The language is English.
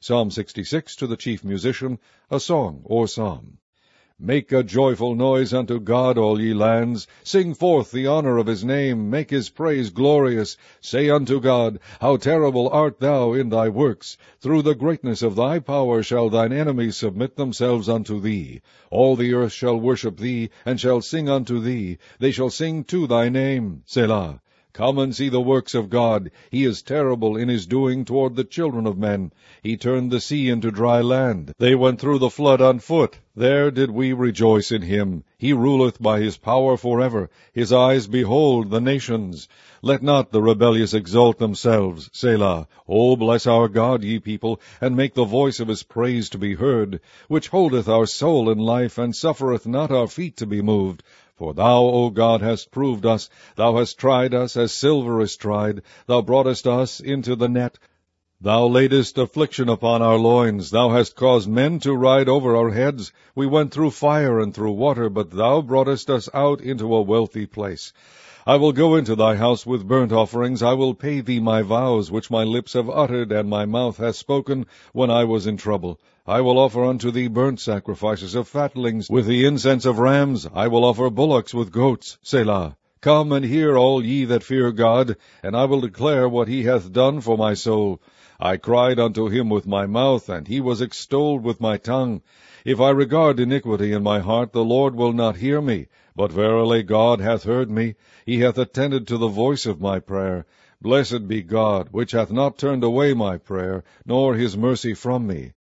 Psalm 66, to the chief musician, a song or psalm. Make a joyful noise unto God, all ye lands. Sing forth the honour of his name. Make his praise glorious. Say unto God, how terrible art thou in thy works! Through the greatness of thy power shall thine enemies submit themselves unto thee. All the earth shall worship thee, and shall sing unto thee. They shall sing to thy name. Selah. Come and see the works of God. He is terrible in his doing toward the children of men. He turned the sea into dry land. They went through the flood on foot. There did we rejoice in him. He ruleth by his power forever. His eyes behold the nations. Let not the rebellious exalt themselves. Selah. O bless our God, ye people, and make the voice of his praise to be heard, which holdeth our soul in life, and suffereth not our feet to be moved. For thou, O God, hast proved us. Thou hast tried us as silver is tried. Thou broughtest us into the net. Thou laidest affliction upon our loins. Thou hast caused men to ride over our heads. We went through fire and through water, but thou broughtest us out into a wealthy place. I will go into thy house with burnt offerings. I will pay thee my vows, which my lips have uttered, and my mouth hath spoken when I was in trouble. I will offer unto thee burnt sacrifices of fatlings, with the incense of rams. I will offer bullocks with goats. Selah. Come and hear, all ye that fear God, and I will declare what he hath done for my soul. I cried unto him with my mouth, and he was extolled with my tongue. If I regard iniquity in my heart, the Lord will not hear me. But verily God hath heard me. He hath attended to the voice of my prayer. Blessed be God, which hath not turned away my prayer, nor his mercy from me.